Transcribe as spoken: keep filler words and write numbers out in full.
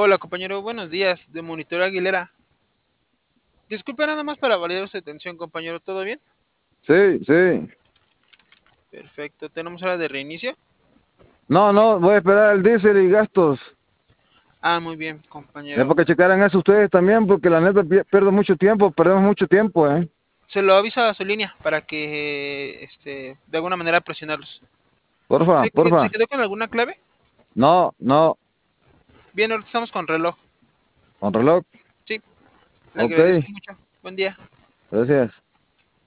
Hola compañero, buenos días, de Monitor Aguilera. Disculpe nada más para validar su atención, compañero, ¿todo bien? Sí, sí. Perfecto, tenemos hora de reinicio. No, no, voy a esperar el diésel y gastos. Ah, muy bien, Es compañero. porque checaran eso ustedes también, porque la neta pi- pierdo mucho tiempo, perdemos mucho tiempo, ¿eh? Se lo aviso a su línea para que, este, de alguna manera presionarlos. Porfa, ¿Se, que- porfa. se quedó con alguna clave? No, no, Bien, ahorita estamos con reloj. con reloj. Sí, le Ok, agradezco mucho. Buen día. gracias.